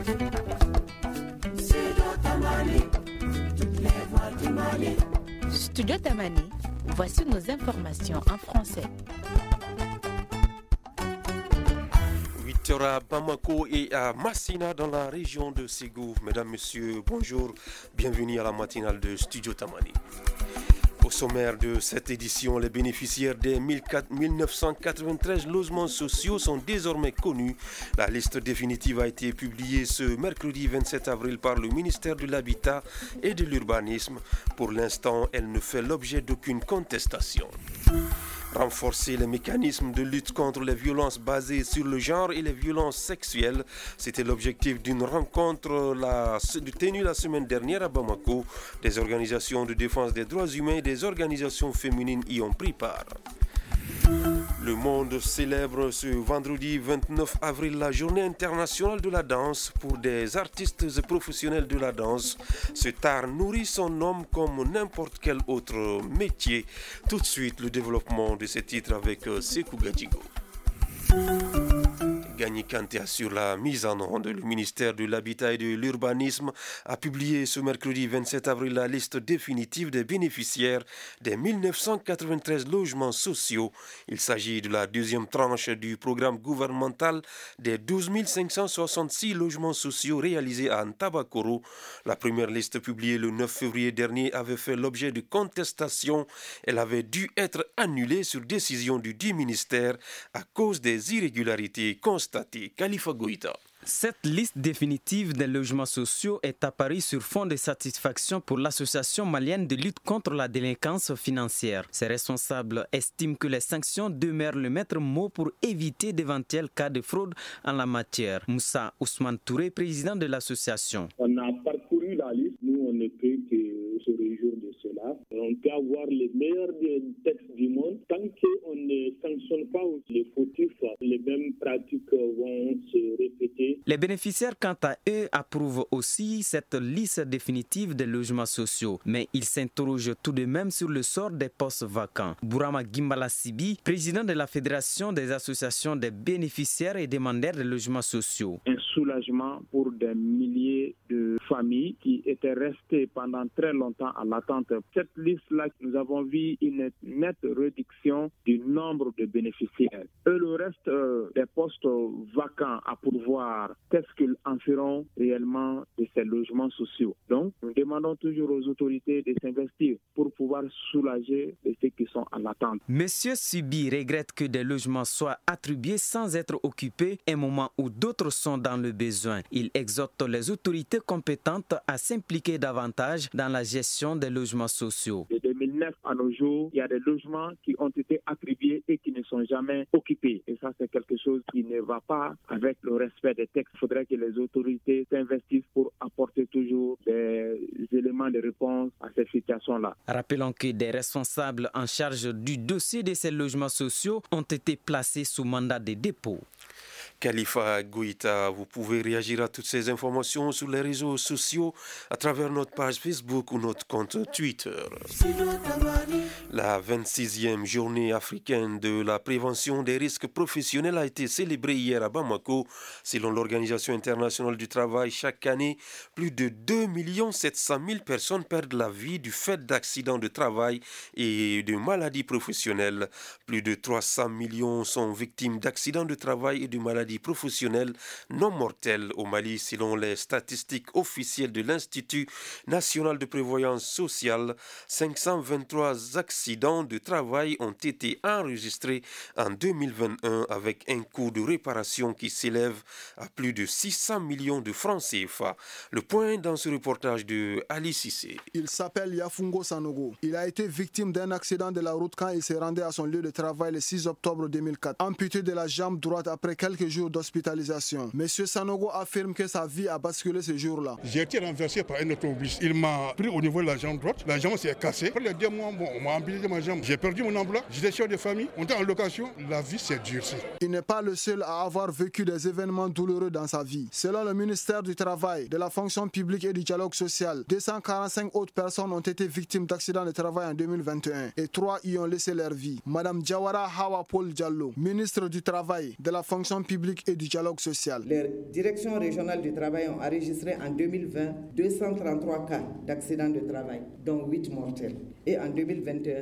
Studio Tamani, voici nos informations en français. 8h à Bamako et à Massina dans la région de Ségou. Mesdames, Messieurs, bonjour, bienvenue à la matinale de Studio Tamani. Au sommaire de cette édition, les bénéficiaires des 1993 logements sociaux sont désormais connus. La liste définitive a été publiée ce mercredi 27 avril par le ministère de l'Habitat et de l'Urbanisme. Pour l'instant, elle ne fait l'objet d'aucune contestation. Renforcer les mécanismes de lutte contre les violences basées sur le genre et les violences sexuelles, c'était l'objectif d'une rencontre tenue la semaine dernière à Bamako. Des organisations de défense des droits humains et des organisations féminines y ont pris part. Le monde célèbre ce vendredi 29 avril la journée internationale de la danse pour des artistes et professionnels de la danse. Cet art nourrit son homme comme n'importe quel autre métier. Tout de suite, le développement de ces titres avec Sekou Gadjigo. Gagné Kanté assure la mise en onde. Le ministère de l'Habitat et de l'Urbanisme a publié ce mercredi 27 avril la liste définitive des bénéficiaires des 1993 logements sociaux. Il s'agit de la deuxième tranche du programme gouvernemental des 12 566 logements sociaux réalisés à Ntabakoro. La première liste publiée le 9 février dernier avait fait l'objet de contestations. Elle avait dû être annulée sur décision du dit ministère à cause des irrégularités constatées. Khalifa Goïta. Cette liste définitive des logements sociaux est apparue sur fond de satisfaction pour l'Association malienne de lutte contre la délinquance financière. Ses responsables estiment que les sanctions demeurent le maître mot pour éviter d'éventuels cas de fraude en la matière. Moussa Ousmane Touré, président de l'association. On a parcouru la liste, nous on ne peut que se réjouir de cela. On peut avoir les meilleurs textes du monde. Tant qu'on ne sanctionne pas les fautifs, les mêmes pratiques vont se répéter. Les bénéficiaires, quant à eux, approuvent aussi cette liste définitive des logements sociaux. Mais ils s'interrogent tout de même sur le sort des postes vacants. Bourama Gimbala Sibi, président de la Fédération des associations des bénéficiaires et demandeurs de logements sociaux. Un soulagement pour des milliers de familles qui étaient restées pendant très longtemps à l'attente. Cette liste-là, nous avons vu une nette réduction du nombre de bénéficiaires. Et le reste des postes vacants à pourvoir, qu'est-ce qu'ils en feront réellement de ces logements sociaux? Donc, nous demandons toujours aux autorités de s'investir pour pouvoir soulager ceux qui sont à l'attente. Monsieur Sibi regrette que des logements soient attribués sans être occupés un moment où d'autres sont dans le besoin. Il exhorte les autorités compétentes à s'impliquer davantage dans la gestion des logements sociaux. De 2009 à nos jours, il y a des logements qui ont été attribués et qui ne sont jamais occupés. Et ça, c'est quelque chose qui ne va pas avec le respect des textes. Il faudrait que les autorités s'investissent pour apporter toujours des éléments de réponse à cette situation-là. Rappelons que des responsables en charge du dossier de ces logements sociaux ont été placés sous mandat de dépôt. Khalifa Goïta, vous pouvez réagir à toutes ces informations sur les réseaux sociaux à travers notre page Facebook ou notre compte Twitter. La 26e journée africaine de la prévention des risques professionnels a été célébrée hier à Bamako. Selon l'Organisation internationale du travail, chaque année, plus de 2 700 000 personnes perdent la vie du fait d'accidents de travail et de maladies professionnelles. Plus de 300 millions sont victimes d'accidents de travail et de maladies professionnelles non mortelles au Mali, selon les statistiques officielles de l'Institut national de prévoyance sociale. 523 accidents de travail ont été enregistrés en 2021 avec un coût de réparation qui s'élève à plus de 600 millions de francs CFA. Le point dans ce reportage de Ali Cissé. Il s'appelle Yafungo Sanogo. Il a été victime d'un accident de la route quand il s'est rendu à son lieu de travail le 6 octobre 2004, amputé de la jambe droite après quelques jours d'hospitalisation. Monsieur Sanogo affirme que sa vie a basculé ce jour-là. J'ai été renversé par un autobus. Il m'a pris au niveau de la jambe droite. La jambe s'est cassée. Après les 2 mois, on m'a amputé ma jambe. J'ai perdu mon emploi. J'étais chef de famille. On était en location. La vie s'est durcie. Il n'est pas le seul à avoir vécu des événements douloureux dans sa vie. Selon le ministère du Travail, de la fonction publique et du dialogue social, 245 autres personnes ont été victimes d'accidents de travail en 2021 et 3 y ont laissé leur vie. Madame Jawara Hawa Paul Diallo, ministre du Travail, de la fonction publique publique et du dialogue social. Les directions régionales du travail ont enregistré en 2020 233 cas d'accidents de travail, dont 8 mortels. Et en 2021,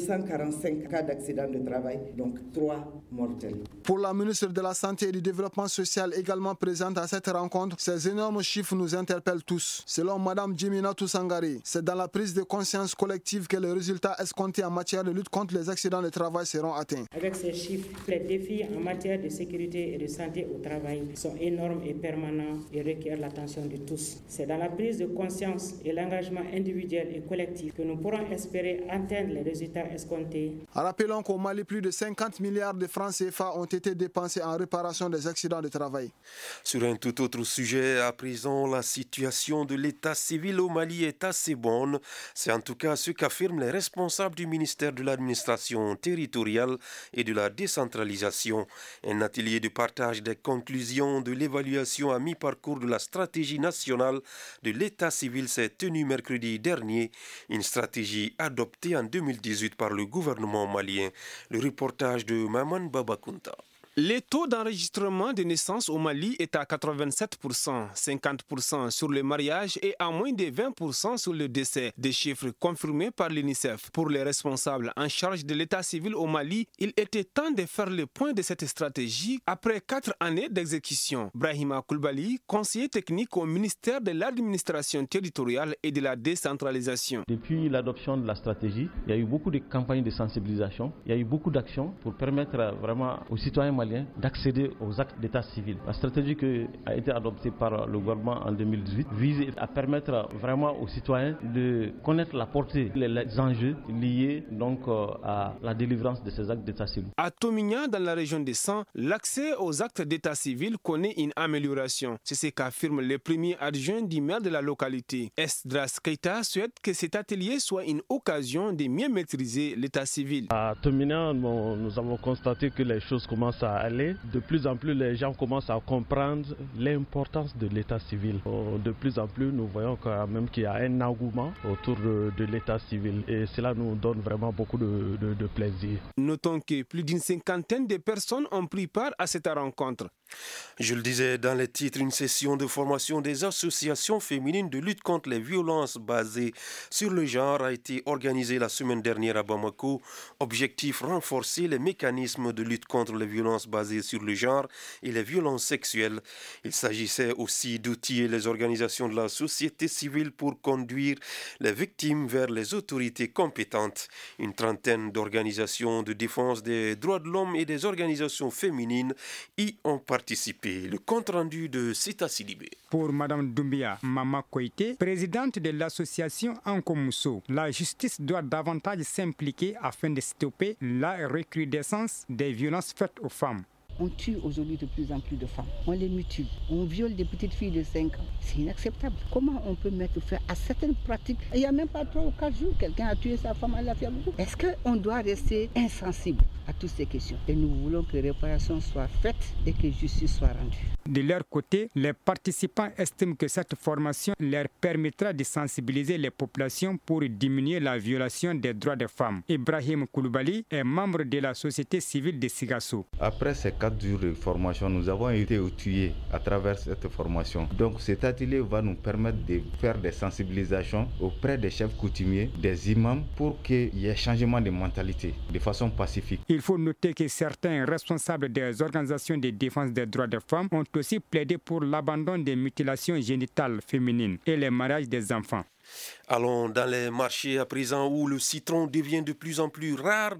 245 cas d'accidents de travail, donc 3 mortels. Pour la ministre de la Santé et du Développement social également présente à cette rencontre, ces énormes chiffres nous interpellent tous. Selon Mme Djimina Toussangari, c'est dans la prise de conscience collective que les résultats escomptés en matière de lutte contre les accidents de travail seront atteints. Avec ces chiffres, les défis en matière de sécurité et de santé au travail sont énormes et permanents et requièrent l'attention de tous. C'est dans la prise de conscience et l'engagement individuel et collectif que nous pourrons espérer atteindre les résultats escomptés. Rappelons qu'au Mali, plus de 50 milliards de francs CFA ont été dépensés en réparation des accidents de travail. Sur un tout autre sujet, à présent, la situation de l'état civil au Mali est assez bonne. C'est en tout cas ce qu'affirment les responsables du ministère de l'administration territoriale et de la décentralisation. Un atelier de partage des conclusions de l'évaluation à mi-parcours de la stratégie nationale de l'état civil s'est tenu mercredi dernier. Une stratégie adoptée en 2018 par le gouvernement malien. Le reportage de Maman Babakunta. Le taux d'enregistrement des naissances au Mali est à 87%, 50% sur le mariage et à moins de 20% sur le décès, des chiffres confirmés par l'UNICEF. Pour les responsables en charge de l'état civil au Mali, il était temps de faire le point de cette stratégie après 4 années d'exécution. Brahima Koulibaly, conseiller technique au ministère de l'administration territoriale et de la décentralisation. Depuis l'adoption de la stratégie, il y a eu beaucoup de campagnes de sensibilisation, il y a eu beaucoup d'actions pour permettre vraiment aux citoyens d'accéder aux actes d'état civil. La stratégie qui a été adoptée par le gouvernement en 2018 vise à permettre vraiment aux citoyens de connaître la portée, les enjeux liés donc à la délivrance de ces actes d'état civil. À Tomigna, dans la région des Sangs, l'accès aux actes d'état civil connaît une amélioration. C'est ce qu'affirme le premier adjoint du maire de la localité. Esdras Keita souhaite que cet atelier soit une occasion de mieux maîtriser l'état civil. À Tomigna, nous avons constaté que les choses commencent à aller. De plus en plus, les gens commencent à comprendre l'importance de l'état civil. De plus en plus, nous voyons quand même qu'il y a un engouement autour de l'état civil et cela nous donne vraiment beaucoup de plaisir. Notons que plus d'une cinquantaine de personnes ont pris part à cette rencontre. Je le disais dans les titres, une session de formation des associations féminines de lutte contre les violences basées sur le genre a été organisée la semaine dernière à Bamako. Objectif, renforcer les mécanismes de lutte contre les violences basées sur le genre et les violences sexuelles. Il s'agissait aussi d'outiller les organisations de la société civile pour conduire les victimes vers les autorités compétentes. Une trentaine d'organisations de défense des droits de l'homme et des organisations féminines y ont participé. Le compte-rendu de Sita Sidibé. Pour Mme Doumbia Mama Koité, présidente de l'association Ankomousso, la justice doit davantage s'impliquer afin de stopper la recrudescence des violences faites aux femmes. On tue aujourd'hui de plus en plus de femmes. On les mutile. On viole des petites filles de 5 ans. C'est inacceptable. Comment on peut mettre fin à certaines pratiques? Il n'y a même pas 3 ou 4 jours, quelqu'un a tué sa femme à la Fiagougou. Est-ce qu'on doit rester insensible à toutes ces questions? Et nous voulons que réparation soit faite et que justice soit rendue. De leur côté, les participants estiment que cette formation leur permettra de sensibiliser les populations pour diminuer la violation des droits des femmes. Ibrahim Koulibaly est membre de la société civile de Sigasso. Après ces 4 jours de formation, nous avons été outillés à travers cette formation. Donc cet atelier va nous permettre de faire des sensibilisations auprès des chefs coutumiers, des imams, pour qu'il y ait changement de mentalité de façon pacifique. Il faut noter que certains responsables des organisations de défense des droits des femmes ont aussi plaidé pour l'abandon des mutilations génitales féminines et les mariages des enfants. Allons dans les marchés à présent où le citron devient de plus en plus rare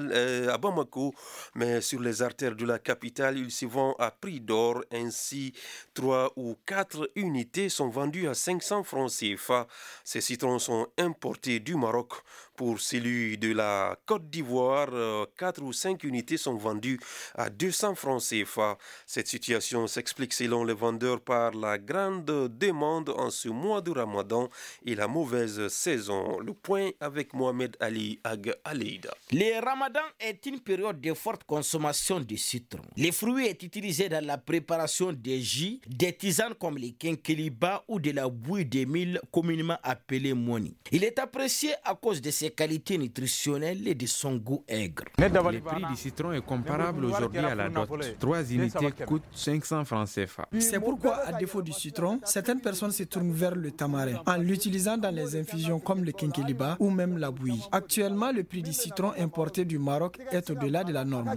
à Bamako, mais sur les artères de la capitale, il se vend à prix d'or. Ainsi, 3 ou 4 unités sont vendues à 500 francs CFA. Ces citrons sont importés du Maroc. Pour celui de la Côte d'Ivoire, 4 ou 5 unités sont vendues à 200 francs CFA. Cette situation s'explique selon les vendeurs par la grande demande en ce mois de Ramadan et et la mauvaise saison. Le point avec Mohamed Ali Ag Aleida. Le Ramadan est une période de forte consommation de citron. Le fruit est utilisé dans la préparation des jus, des tisanes comme les kenkeliba ou de la bouillie de mil communément appelée moni. Il est apprécié à cause de ses qualités nutritionnelles et de son goût aigre. Le prix du citron est comparable aujourd'hui à la dot. 3 unités coûtent 500 francs CFA. C'est pourquoi, à défaut du citron, certaines personnes se tournent vers le tamarin en l'utilisant dans les infusions comme le kenkeliba ou même la bouillie. Actuellement, le prix du citron importé du Maroc est au-delà de la norme.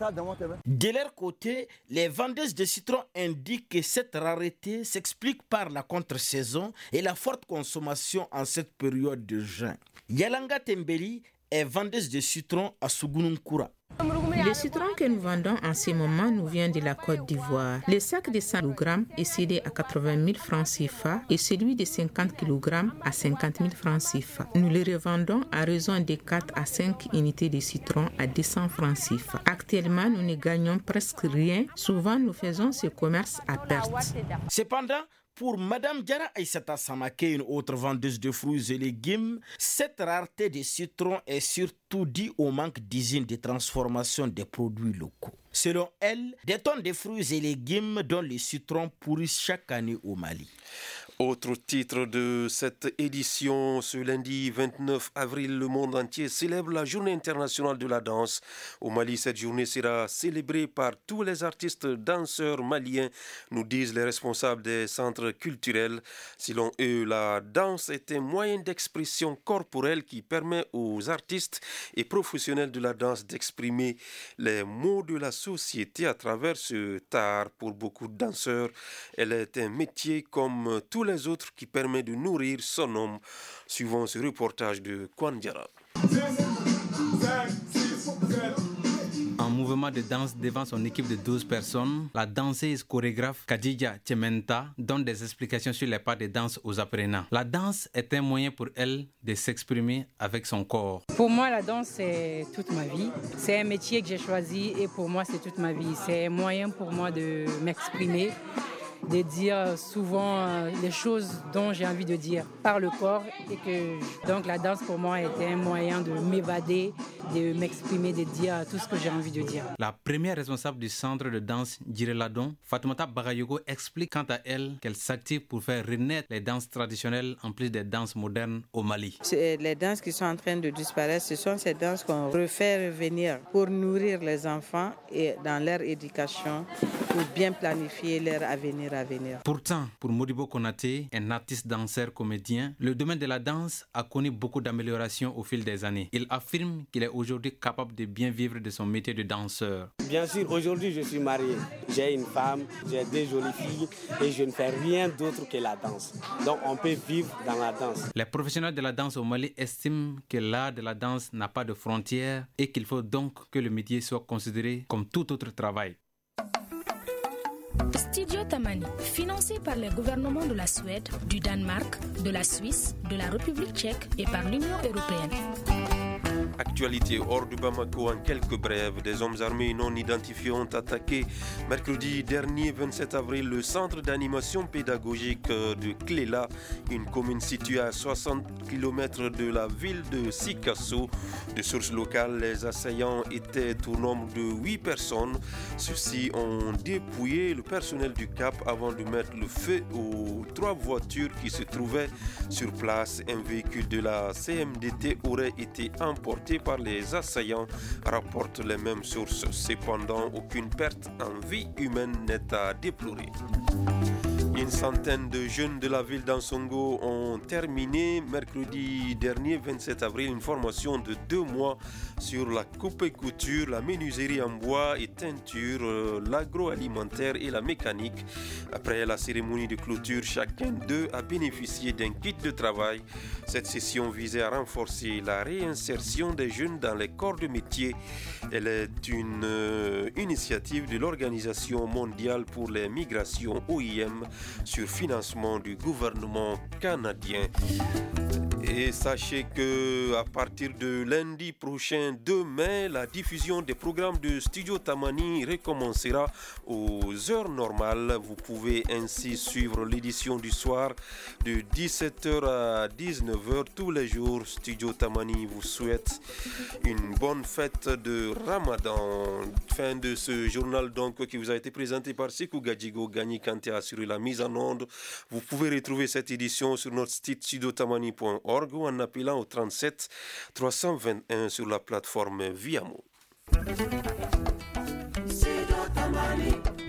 De leur côté, les vendeuses de citron indiquent que cette rareté s'explique par la contre-saison et la forte consommation en cette période de juin. Yalanga Tembeli est vendeuse de citron à Sugununkura. Le citron que nous vendons en ce moment nous vient de la Côte d'Ivoire. Le sac de 100 kg est cédé à 80 000 francs CFA et celui de 50 kg à 50 000 francs CFA. Nous le revendons à raison de 4 à 5 unités de citron à 200 francs CFA. Actuellement, nous ne gagnons presque rien. Souvent, nous faisons ce commerce à perte. Cependant, pour Madame Diara Aïssata Samake, une autre vendeuse de fruits et légumes, cette rareté de citron est surtout due au manque d'usines de transformation des produits locaux. Selon elle, des tonnes de fruits et légumes dont les citrons pourrissent chaque année au Mali. Autre titre de cette édition, ce lundi 29 avril, le monde entier célèbre la Journée internationale de la danse. Au Mali, cette journée sera célébrée par tous les artistes danseurs maliens, nous disent les responsables des centres culturels. Selon eux, la danse est un moyen d'expression corporelle qui permet aux artistes et professionnels de la danse d'exprimer les maux de la société à travers ce art. Pour beaucoup de danseurs, elle est un métier comme tous les autres qui permet de nourrir son homme, suivant ce reportage de Kwan Diara. En mouvement de danse devant son équipe de 12 personnes, la danseuse chorégraphe Khadija Tchementa donne des explications sur les pas de danse aux apprenants. La danse est un moyen pour elle de s'exprimer avec son corps. Pour moi, la danse, c'est toute ma vie. C'est un métier que j'ai choisi et pour moi, c'est toute ma vie. C'est un moyen pour moi de m'exprimer, de dire souvent les choses dont j'ai envie de dire par le corps et que donc la danse pour moi était un moyen de m'évader, de m'exprimer, de dire tout ce que j'ai envie de dire. La première responsable du centre de danse Djireladon, Fatoumata Bagayogo, explique quant à elle qu'elle s'active pour faire renaître les danses traditionnelles en plus des danses modernes au Mali. Les danses qui sont en train de disparaître, ce sont ces danses qu'on refait revenir pour nourrir les enfants et dans leur éducation, pour bien planifier leur avenir. Pourtant, pour Modibo Konaté, un artiste danseur comédien, le domaine de la danse a connu beaucoup d'améliorations au fil des années. Il affirme qu'il est aujourd'hui capable de bien vivre de son métier de danseur. Bien sûr, aujourd'hui je suis marié, j'ai une femme, j'ai 2 jolies filles et je ne fais rien d'autre que la danse. Donc on peut vivre dans la danse. Les professionnels de la danse au Mali estiment que l'art de la danse n'a pas de frontières et qu'il faut donc que le métier soit considéré comme tout autre travail. Studio Tamani, financé par les gouvernements de la Suède, du Danemark, de la Suisse, de la République tchèque et par l'Union européenne. Actualité hors du Bamako en quelques brèves. Des hommes armés non identifiés ont attaqué mercredi dernier 27 avril le centre d'animation pédagogique de Klela, une commune située à 60 km de la ville de Sikasso. De sources locales, les assaillants étaient au nombre de 8 personnes. Ceux-ci ont dépouillé le personnel du Cap avant de mettre le feu aux 3 voitures qui se trouvaient sur place. Un véhicule de la CMDT aurait été emporté par les assaillants, rapportent les mêmes sources. Cependant, aucune perte en vie humaine n'est à déplorer. Une centaine de jeunes de la ville d'Ansongo ont terminé mercredi dernier 27 avril une formation de 2 mois sur la coupe et couture, la menuiserie en bois et teinture, l'agroalimentaire et la mécanique. Après la cérémonie de clôture, chacun d'eux a bénéficié d'un kit de travail. Cette session visait à renforcer la réinsertion des jeunes dans les corps de métier. Elle est une initiative de l'Organisation mondiale pour les migrations OIM sur financement du gouvernement canadien. Et sachez que à partir de lundi prochain, 2 mai, la diffusion des programmes de Studio Tamani recommencera aux heures normales. Vous pouvez ainsi suivre l'édition du soir de 17h à 19h tous les jours. Studio Tamani vous souhaite une bonne fête de Ramadan. Fin de ce journal donc qui vous a été présenté par Sekou Gadjigo. Gagné Kanté a assuré la mise en onde. Vous pouvez retrouver cette édition sur notre site studiotamani.org ou en appelant au 37 321 sur la plateforme Viamo.